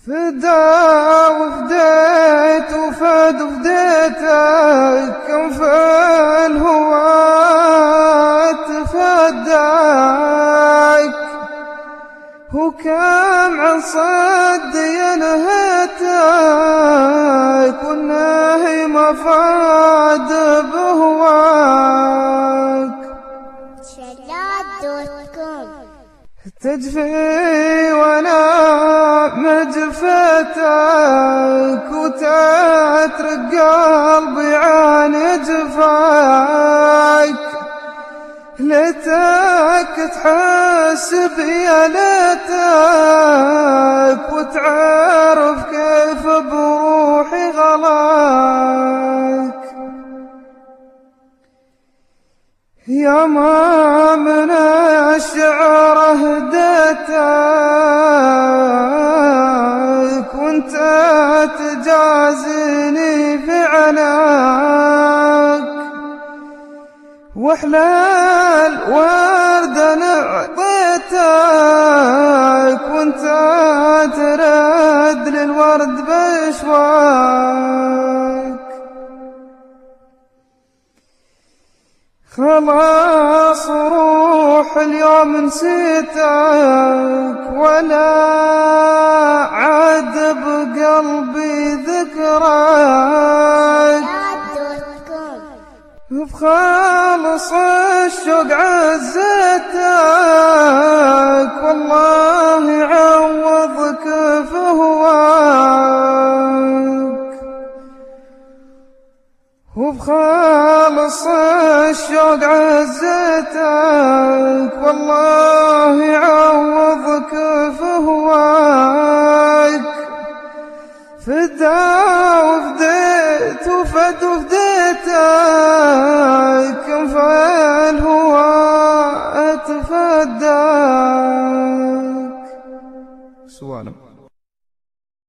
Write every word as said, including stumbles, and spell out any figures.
فدا وفديت وفد وفديتك كم فين هو تفداك وكم عن صدي نهيتك والنهي ما فاد بهواك. شلات دوت كوم تجفي وانا مجفتك وتترك قلبي عن جفاك. ليتك تحسب يا ليتك وتعرف كيف بروحي غلاك. يا ما من الشعر هديتك وانت تجازيني فعلك. واحلى الورد انا اعطيتك وانت ترد للورد بشواك. خلاص روح اليوم نسيتك ولا عاد بقلبي ذكرك. بخالص الشوق عزتك والله يعوضك فهواك. وبخالص الشوق عزتك والله يعوضك فهواك. فدا وفديت وفد وفديتك كم فين هو اتفداك. سوالم.